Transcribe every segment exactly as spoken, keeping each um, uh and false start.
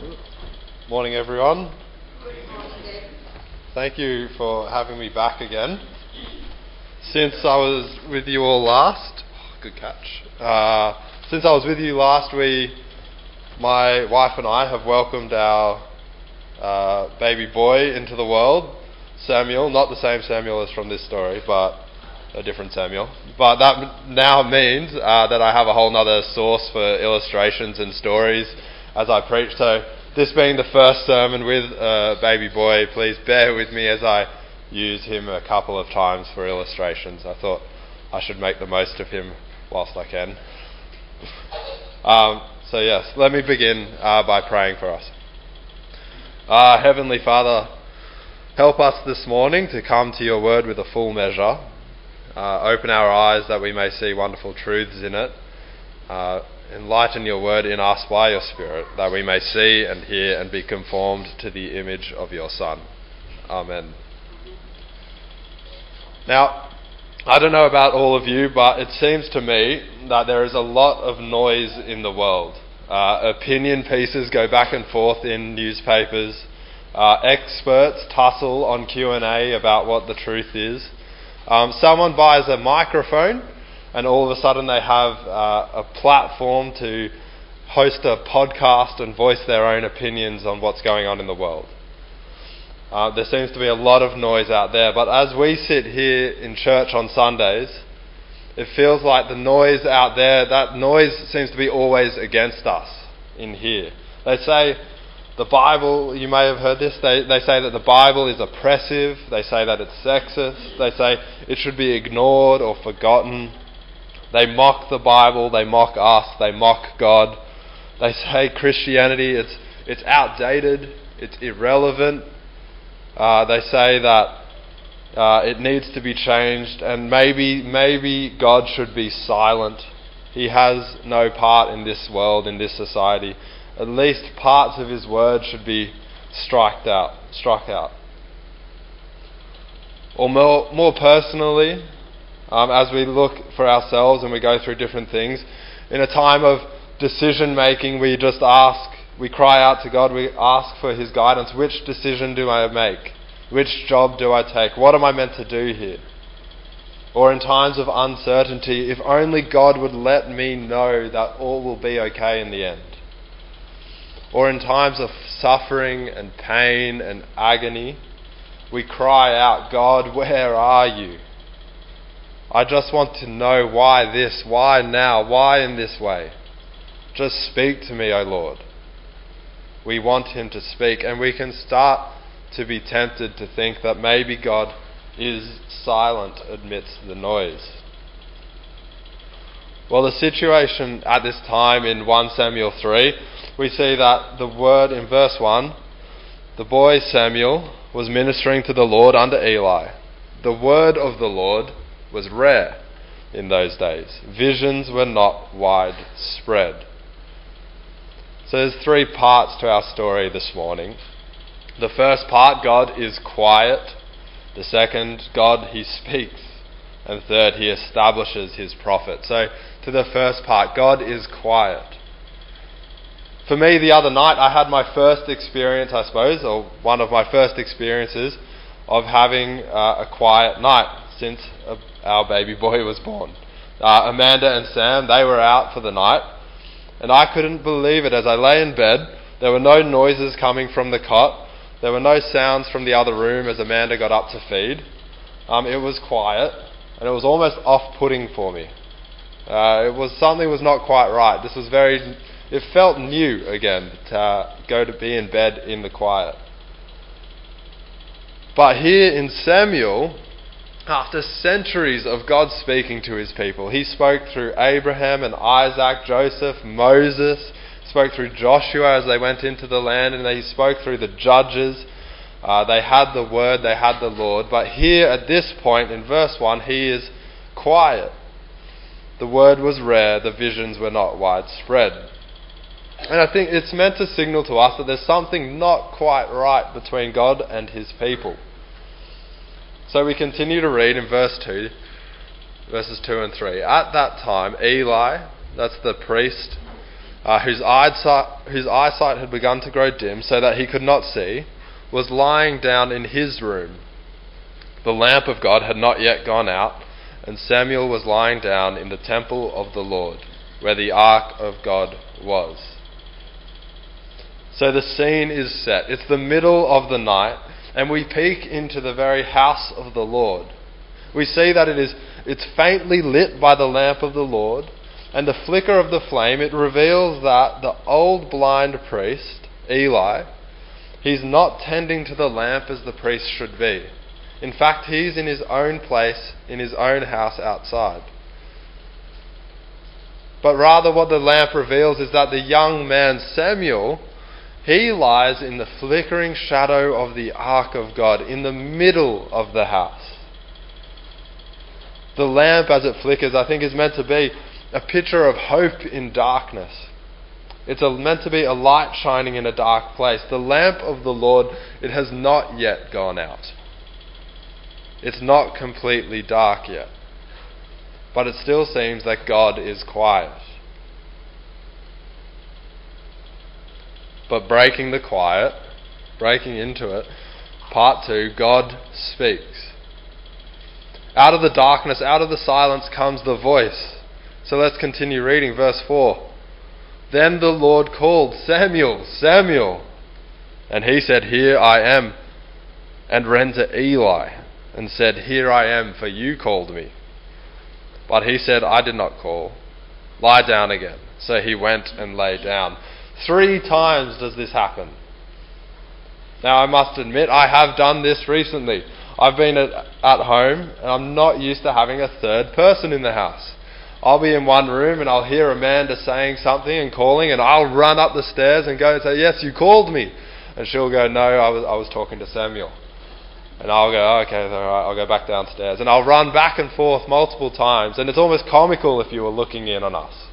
Morning, everyone. Thank you for having me back again. Since I was with you all last, oh, good catch. Uh, since I was with you last, we, my wife and I, have welcomed our uh, baby boy into the world, Samuel. Not the same Samuel as from this story, but a different Samuel. But that now means uh, that I have a whole other source for illustrations and stories as I preach. So this being the first sermon with a baby boy, please bear with me as I use him a couple of times for illustrations. I thought I should make the most of him whilst I can. Um, so yes, let me begin uh, by praying for us. Uh, Heavenly Father, help us this morning to come to your word with a full measure. Uh, open our eyes that we may see wonderful truths in it. Uh, enlighten your word in us by your Spirit, that we may see and hear and be conformed to the image of your Son. Amen. Now, I don't know about all of you, but it seems to me that there is a lot of noise in the world. Uh, opinion pieces go back and forth in newspapers. Uh, experts tussle on Q and A about what the truth is. Um, someone buys a microphone and all of a sudden they have uh, a platform to host a podcast and voice their own opinions on what's going on in the world. Uh, there seems to be a lot of noise out there, but as we sit here in church on Sundays, it feels like the noise out there, that noise seems to be always against us in here. They say the Bible, you may have heard this, they, they say that the Bible is oppressive, they say that it's sexist, they say it should be ignored or forgotten. They mock the Bible, they mock us, they mock God. They say Christianity, it's it's outdated, it's irrelevant. Uh, they say that uh, it needs to be changed, and maybe maybe God should be silent. He has no part in this world, in this society. At least parts of his word should be struck out, struck out. Or more, more personally, um, as we look for ourselves and we go through different things, in a time of decision making, we just ask, we cry out to God, we ask for his guidance. Which decision do I make? Which job do I take? What am I meant to do here? Or in times of uncertainty, if only God would let me know that all will be okay in the end. Or in times of suffering and pain and agony, we cry out, God, where are you? I just want to know why this, why now, why in this way. Just speak to me, O Lord. We want him to speak, and we can start to be tempted to think that maybe God is silent amidst the noise. Well, the situation at this time in First Samuel three, we see that the word in verse one, the boy Samuel was ministering to the Lord under Eli. The word of the Lord was rare in those days. Visions were not widespread. So there's three parts to our story this morning. The first part, God is quiet. The second, God, he speaks. And third, he establishes his prophet. So to the first part, God is quiet. For me, the other night, I had my first experience, I suppose, or one of my first experiences of having uh, a quiet night since uh, our baby boy was born. Uh, Amanda and Sam, they were out for the night, and I couldn't believe it. As I lay in bed, there were no noises coming from the cot. There were no sounds from the other room as Amanda got up to feed. Um, it was quiet, and it was almost off-putting for me. Uh, it was something was not quite right. This was very... It felt new again to uh, go to be in bed in the quiet. But here in Samuel, after centuries of God speaking to his people, he spoke through Abraham and Isaac, Joseph, Moses, spoke through Joshua as they went into the land, and he spoke through the judges. Uh, they had the word, they had the Lord. But here at this point in verse one, he is quiet. The word was rare, the visions were not widespread. And I think it's meant to signal to us that there's something not quite right between God and his people. So we continue to read in verse two, verses two and three. At that time, Eli, that's the priest, uh, whose, eyesight, whose eyesight had begun to grow dim so that he could not see, was lying down in his room. The lamp of God had not yet gone out, and Samuel was lying down in the temple of the Lord, where the ark of God was. So the scene is set. It's the middle of the night, and we peek into the very house of the Lord. We see that it is it's faintly lit by the lamp of the Lord, and the flicker of the flame, it reveals that the old blind priest, Eli, he's not tending to the lamp as the priest should be. In fact, he's in his own place, in his own house outside. But rather what the lamp reveals is that the young man Samuel, he lies in the flickering shadow of the ark of God, in the middle of the house. The lamp, as it flickers, I think is meant to be a picture of hope in darkness. It's a, meant to be a light shining in a dark place. The lamp of the Lord, it has not yet gone out. It's not completely dark yet. But it still seems that God is quiet. But breaking the quiet, breaking into it, part two, God speaks. Out of the darkness, out of the silence comes the voice. So let's continue reading verse four. Then the Lord called, Samuel, Samuel. And he said, Here I am. And ran to Eli and said, Here I am, for you called me. But he said, I did not call. Lie down again. So he went and lay down. Three times does this happen. Now I must admit, I have done this recently. I've been at, at home and I'm not used to having a third person in the house. I'll be in one room and I'll hear Amanda saying something and calling, and I'll run up the stairs and go and say, Yes, you called me. And she'll go, No, I was I was talking to Samuel. And I'll go, oh, Okay, all right, I'll go back downstairs. And I'll run back and forth multiple times, and it's almost comical if you were looking in on us.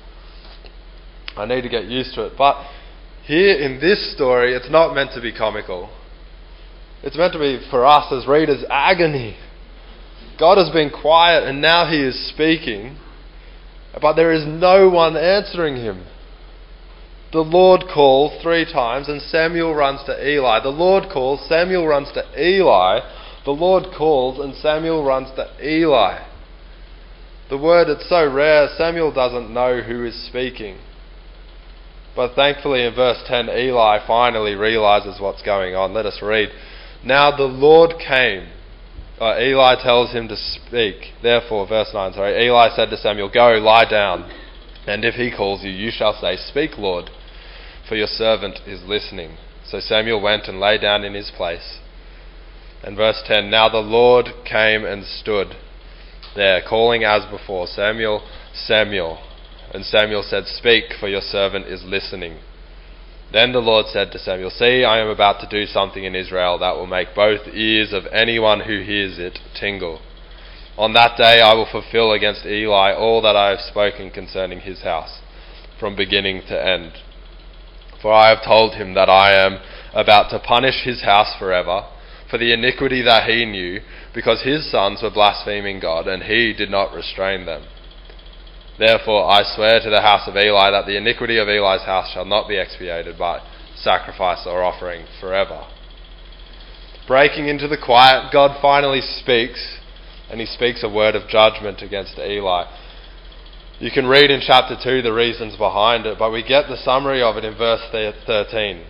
I need to get used to it. But here in this story, it's not meant to be comical. It's meant to be, for us as readers, agony. God has been quiet and now he is speaking, but there is no one answering him. The Lord calls three times and Samuel runs to Eli. The Lord calls, Samuel runs to Eli. The Lord calls and Samuel runs to Eli. The word, it's so rare, Samuel doesn't know who is speaking. But thankfully in verse ten, Eli finally realizes what's going on. Let us read. Now the Lord came. Uh, Eli tells him to speak. Therefore, verse nine, sorry. Eli said to Samuel, Go, lie down. And if he calls you, you shall say, Speak, Lord, for your servant is listening. So Samuel went and lay down in his place. And verse ten, Now the Lord came and stood there, calling as before, Samuel, Samuel. And Samuel said, Speak, for your servant is listening. Then the Lord said to Samuel, See, I am about to do something in Israel that will make both ears of anyone who hears it tingle. On that day I will fulfill against Eli all that I have spoken concerning his house, from beginning to end. For I have told him that I am about to punish his house forever for the iniquity that he knew, because his sons were blaspheming God, and he did not restrain them. Therefore I swear to the house of Eli that the iniquity of Eli's house shall not be expiated by sacrifice or offering forever. Breaking into the quiet, God finally speaks, and he speaks a word of judgment against Eli. You can read in chapter two the reasons behind it, but we get the summary of it in verse thirteen.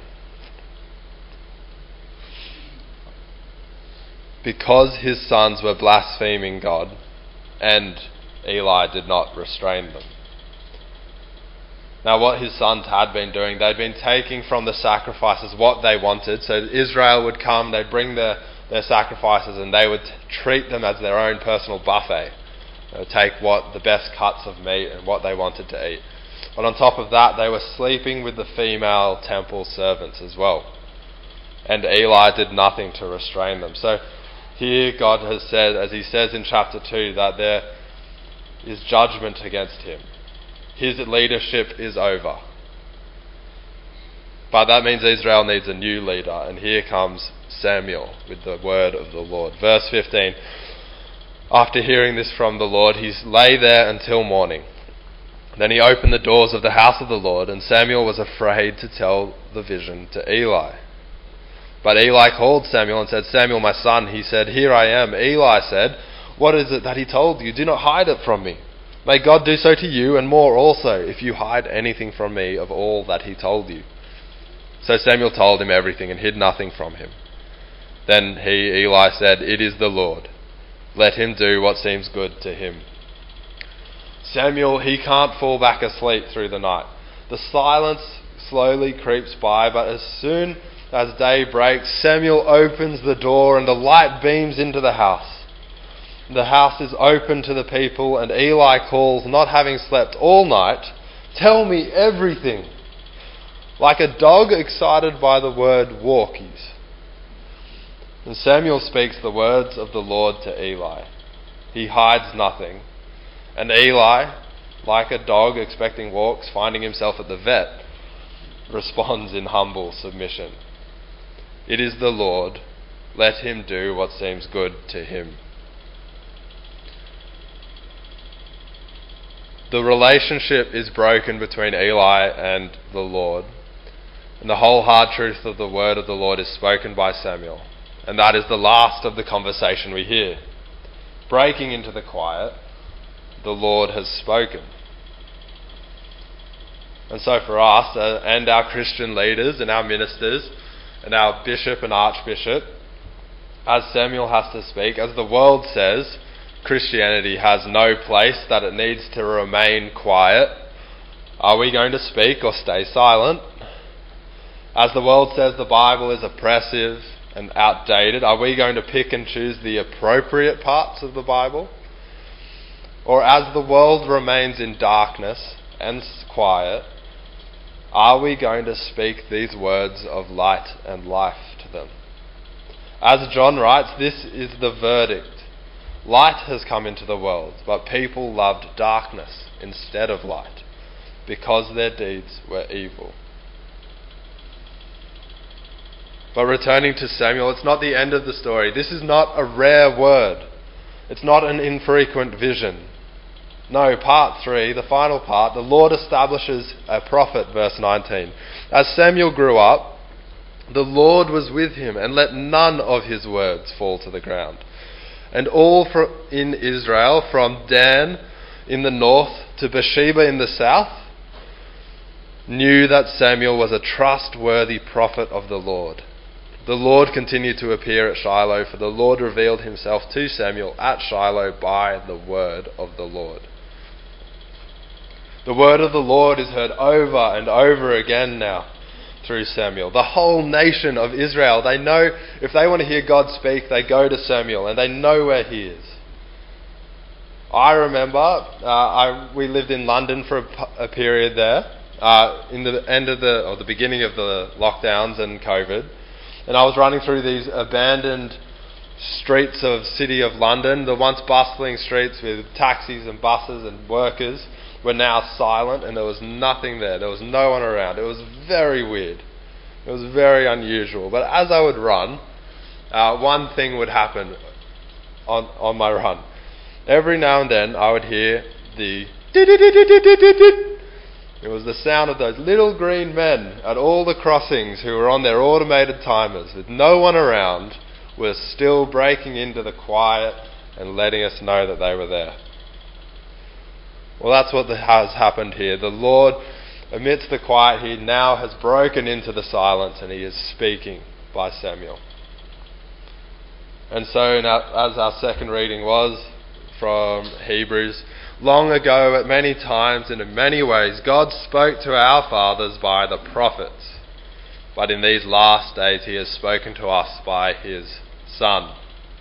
Because his sons were blaspheming God, and Eli did not restrain them. Now what his sons had been doing, they'd been taking from the sacrifices what they wanted. So Israel would come, they'd bring their, their sacrifices, and they would treat them as their own personal buffet. They would take what the best cuts of meat and what they wanted to eat. But on top of that, they were sleeping with the female temple servants as well. And Eli did nothing to restrain them. So here God has said, as he says in chapter two, that there is judgment against him. His leadership is over. But that means Israel needs a new leader, and here comes Samuel with the word of the Lord. Verse fifteen, after hearing this from the Lord, he lay there until morning. Then he opened the doors of the house of the Lord, and Samuel was afraid to tell the vision to Eli. But Eli called Samuel and said, "Samuel, my son." He said, "Here I am." Eli said, "What is it that he told you? Do not hide it from me. May God do so to you, and more also, if you hide anything from me of all that he told you." So Samuel told him everything and hid nothing from him. Then he, Eli, said, "It is the Lord. Let him do what seems good to him." Samuel, he can't fall back asleep through the night. The silence slowly creeps by, but as soon as day breaks, Samuel opens the door and the light beams into the house. The house is open to the people, and Eli calls, not having slept all night, "Tell me everything." Like a dog excited by the word walkies. And Samuel speaks the words of the Lord to Eli. He hides nothing. And Eli, like a dog expecting walks, finding himself at the vet, responds in humble submission. "It is the Lord. Let him do what seems good to him." The relationship is broken between Eli and the Lord, and the whole hard truth of the word of the Lord is spoken by Samuel, and that is the last of the conversation we hear. Breaking into the quiet, the Lord has spoken. And so for us uh, and our Christian leaders and our ministers and our bishop and archbishop, as Samuel has to speak, as the world says, Christianity has no place, that it needs to remain quiet. Are we going to speak or stay silent? As the world says the Bible is oppressive and outdated, are we going to pick and choose the appropriate parts of the Bible? Or as the world remains in darkness and quiet, are we going to speak these words of light and life to them? As John writes, this is the verdict. Light has come into the world, but people loved darkness instead of light, because their deeds were evil. But returning to Samuel, it's not the end of the story. This is not a rare word. It's not an infrequent vision. No, part three, the final part, the Lord establishes a prophet, verse nineteen. As Samuel grew up, the Lord was with him and let none of his words fall to the ground. And all in Israel, from Dan in the north to Beersheba in the south, knew that Samuel was a trustworthy prophet of the Lord. The Lord continued to appear at Shiloh, for the Lord revealed himself to Samuel at Shiloh by the word of the Lord. The word of the Lord is heard over and over again now through Samuel. The whole nation of Israel, they know if they want to hear God speak, they go to Samuel, and they know where he is. I remember uh, I, we lived in London for a, a period there, uh, in the end of the or the beginning of the lockdowns and COVID, and I was running through these abandoned streets of city of London. The once bustling streets with taxis and buses and workers were now silent, and there was nothing there. There was no one around. It was very weird. It was very unusual. But as I would run, uh, one thing would happen on on my run. Every now and then I would hear the it was the sound of those little green men at all the crossings who were on their automated timers with no one around, were still breaking into the quiet and letting us know that they were there. Well, that's what has happened here. The Lord, amidst the quiet, he now has broken into the silence, and he is speaking by Samuel. And so, now, as our second reading was from Hebrews, long ago, at many times and in many ways, God spoke to our fathers by the prophets. But in these last days he has spoken to us by his Son.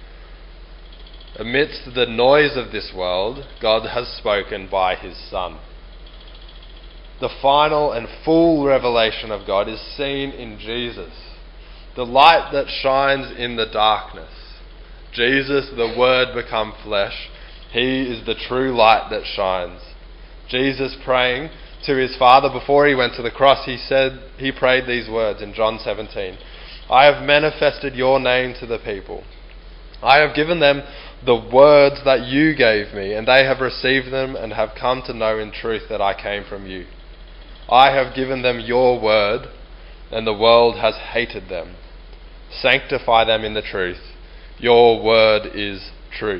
Amidst the noise of this world, God has spoken by his Son. The final and full revelation of God is seen in Jesus, the light that shines in the darkness. Jesus, the Word become flesh, he is the true light that shines. Jesus, praying to his Father before he went to the cross, he said, he prayed these words in John seventeen, "I have manifested your name to the people. I have given them the words that you gave me, and they have received them and have come to know in truth that I came from you. I have given them your word, and the world has hated them. Sanctify them in the truth. Your word is truth.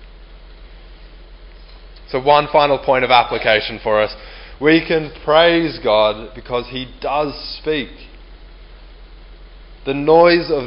So one final point of application for us. We can praise God because He does speak. The noise of